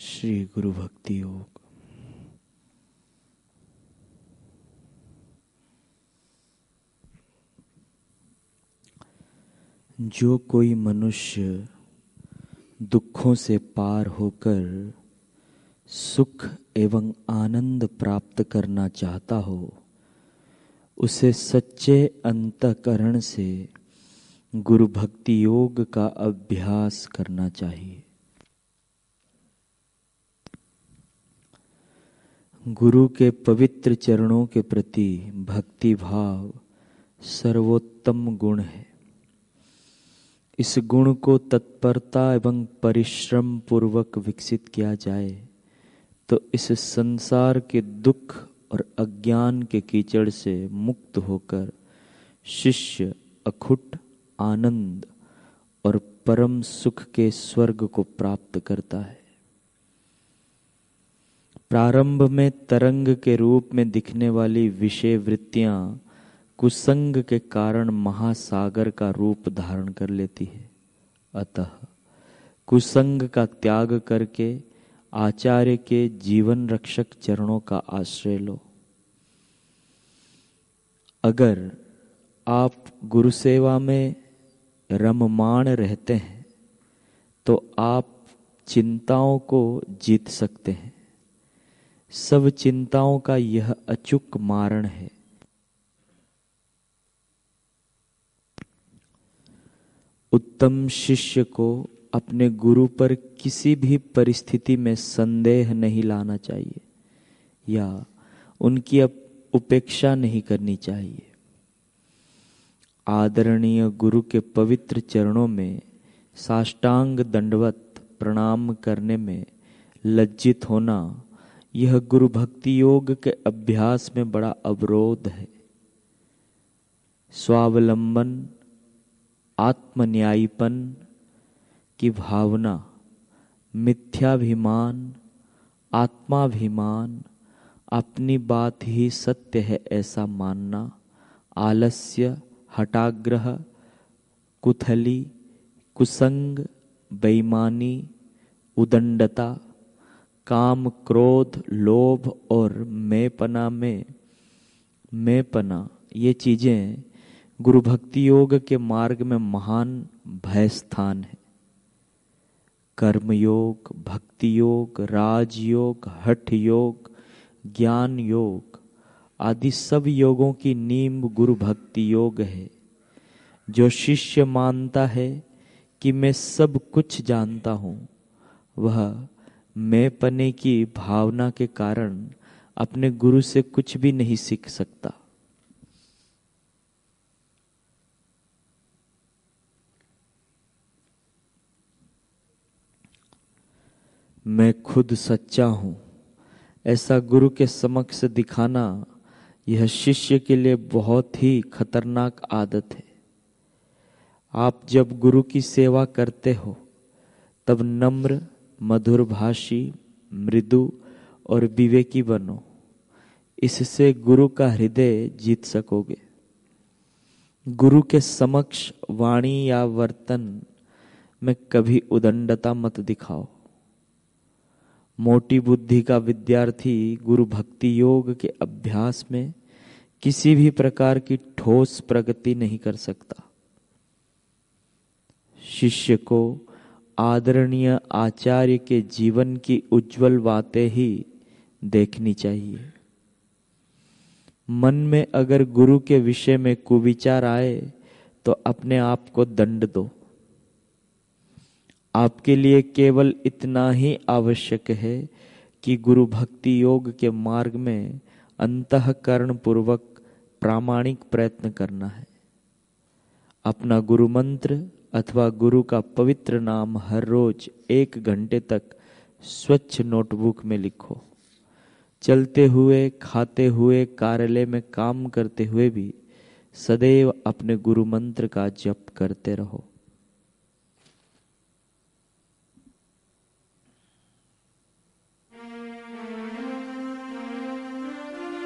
श्री गुरु भक्ति योग। जो कोई मनुष्य दुखों से पार होकर सुख एवं आनंद प्राप्त करना चाहता हो, उसे सच्चे अंतःकरण से गुरु भक्ति योग का अभ्यास करना चाहिए। गुरु के पवित्र चरणों के प्रति भक्ति भाव सर्वोत्तम गुण है। इस गुण को तत्परता एवं परिश्रम पूर्वक विकसित किया जाए तो इस संसार के दुख और अज्ञान के कीचड़ से मुक्त होकर शिष्य अखुट आनंद और परम सुख के स्वर्ग को प्राप्त करता है। प्रारंभ में तरंग के रूप में दिखने वाली विषय वृत्तियां कुसंग के कारण महासागर का रूप धारण कर लेती है। अतः कुसंग का त्याग करके आचार्य के जीवन रक्षक चरणों का आश्रय लो। अगर आप गुरु सेवा में रममाण रहते हैं तो आप चिंताओं को जीत सकते हैं। सब चिंताओं का यह अचूक मारण है। उत्तम शिष्य को अपने गुरु पर किसी भी परिस्थिति में संदेह नहीं लाना चाहिए या उनकी उपेक्षा नहीं करनी चाहिए। आदरणीय गुरु के पवित्र चरणों में साष्टांग दंडवत प्रणाम करने में लज्जित होना यह गुरु भक्ति योग के अभ्यास में बड़ा अवरोध है। स्वावलंबन आत्मन्यायीपन की भावना, मिथ्याभिमान, आत्माभिमान, अपनी बात ही सत्य है ऐसा मानना, आलस्य, हठाग्रह, कुथली, कुसंग, बेईमानी, उदंडता, काम, क्रोध, लोभ और मैंपना ये चीजें गुरु भक्ति योग के मार्ग में महान भय स्थान है। कर्म योग, भक्ति योग, राजयोग, हठ योग, ज्ञान योग आदि सब योगों की नींव गुरु भक्ति योग है। जो शिष्य मानता है कि मैं सब कुछ जानता हूँ, वह मैंपने की भावना के कारण अपने गुरु से कुछ भी नहीं सीख सकता। मैं खुद सच्चा हूं ऐसा गुरु के समक्ष दिखाना यह शिष्य के लिए बहुत ही खतरनाक आदत है। आप जब गुरु की सेवा करते हो तब नम्र, मधुरभाषी, मृदु और विवेकी बनो। इससे गुरु का हृदय जीत सकोगे। गुरु के समक्ष वाणी या वर्तन में कभी उदंडता मत दिखाओ। मोटी बुद्धि का विद्यार्थी गुरु भक्ति योग के अभ्यास में किसी भी प्रकार की ठोस प्रगति नहीं कर सकता। शिष्य को आदरणीय आचार्य के जीवन की उज्जवल बातें ही देखनी चाहिए। मन में अगर गुरु के विषय में कुविचार आए तो अपने आप को दंड दो। आपके लिए केवल इतना ही आवश्यक है कि गुरु भक्ति योग के मार्ग में अंतःकरण पूर्वक प्रामाणिक प्रयत्न करना है। अपना गुरु मंत्र अथवा गुरु का पवित्र नाम हर रोज 1 घंटे तक स्वच्छ नोटबुक में लिखो। चलते हुए, खाते हुए, कार्यालय में काम करते हुए भी सदैव अपने गुरु मंत्र का जप करते रहो।